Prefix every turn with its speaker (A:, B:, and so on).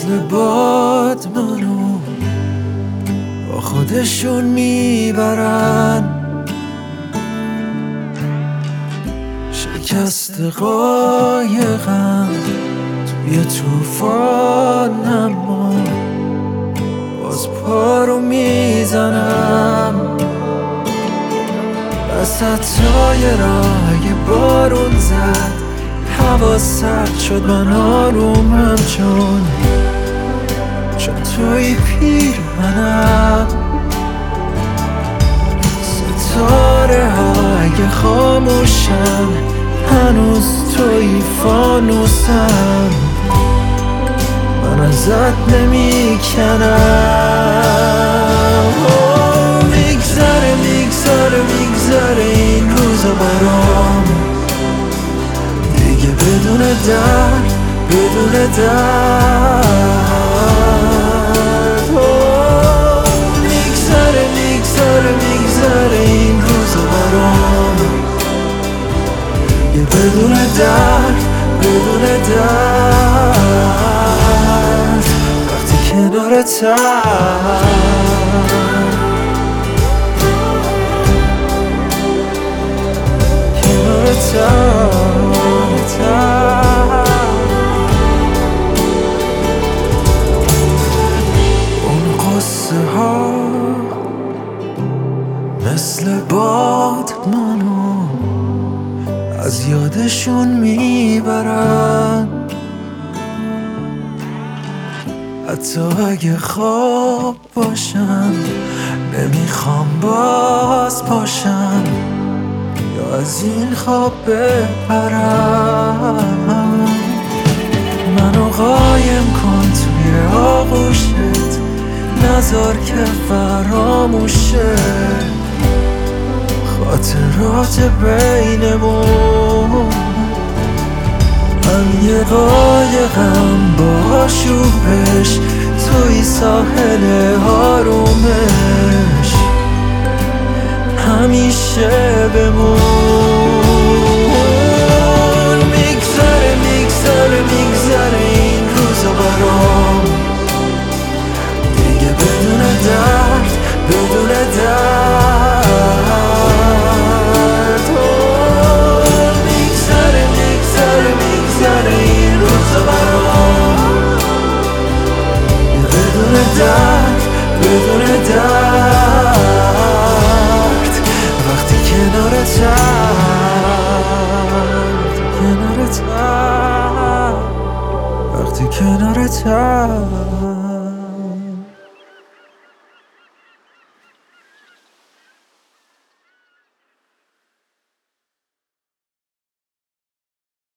A: مثل باد منو با خودشون میبرن، شکست قایقم توی طوفان، اما باز پا رو میزنم وسطای راه. یه بارون زد، هوا سرد شد، من آرومم چون توی پیر منم. ستاره های خاموشن، هنوز توی فانوسم، من ازت نمیکنم. میگذره میگذره میگذره این روزا برام، دیگه بدون درد بدون درد. میگذره میگذره میگذره این روزا برام، دیگه بدون درد بدون درد. وقتی کنارتم اون قصه ها مثل باد منو از یادشون میبرن، حتی اگه خواب باشم نمیخوام باز باشم یا از این خواب بپرم. منو قایم کن توی آغوشت، نذار که فراموشه خاطرات بینمون. من یه قایقم با آشوبش توی ساحل آرومش، همیشه بمون. میگذره میگذره میگذره این روزا برام، دیگه بدون درد بدون درد. میگذره میگذره میگذره این روزا برام، دیگه بدون درد بدون درد. وقتی کنارتم وقتی کنارتم